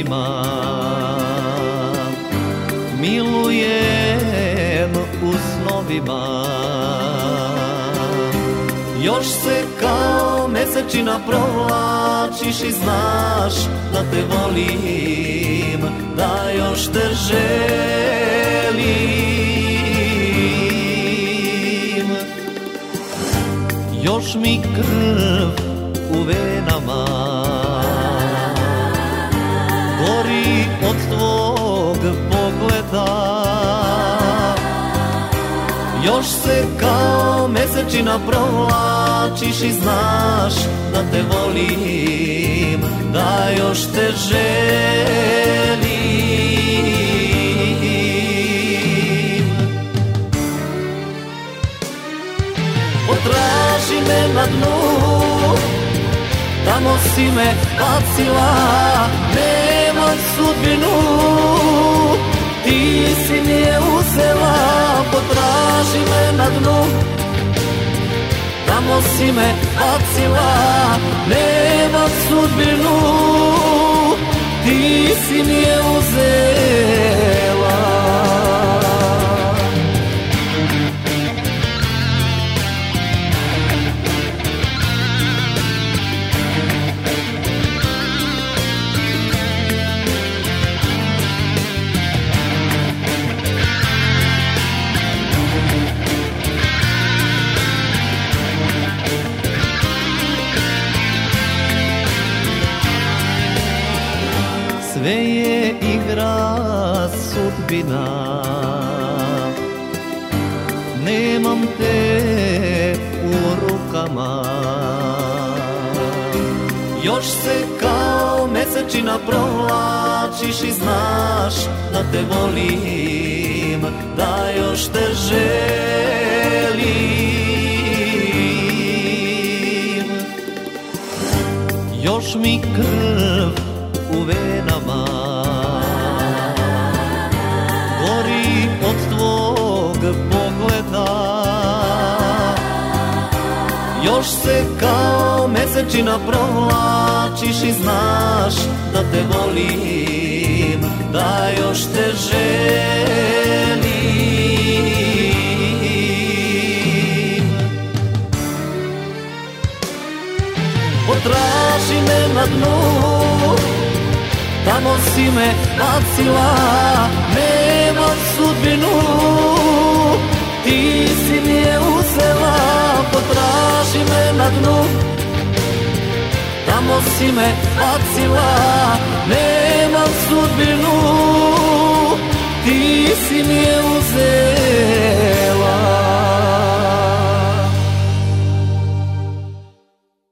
riječima milujem u snovima. Još se kao mesečina provlačiš i znaš da te volim, da još te želim. Još mi krv u venama gori od tvog pogleda. Još se kao mesečina provlačiš i znaš da te volim, da još te želim. Potraži me na dnu, tamo si me bacila, nemam sudbinu, ti si mi je uzela. Potraži me na dnu, tamo si me bacila, nemam sudbinu, ti si mi je uzela. Sve je igra sudbina, nemam te u rukama. Još se kao mesečina provlačiš i znaš da te volim, da još te želim. Još mi krv u venama gori od tvog pogleda. Još se kao mesečina provlačiš i znaš da te volim, da još te želim. Potraži me na dnu, tamo si me bacila, nemam sudbinu, ti si mi je uzela. Potraži me na dnu, tamo si me bacila, nemam sudbinu, ti si mi je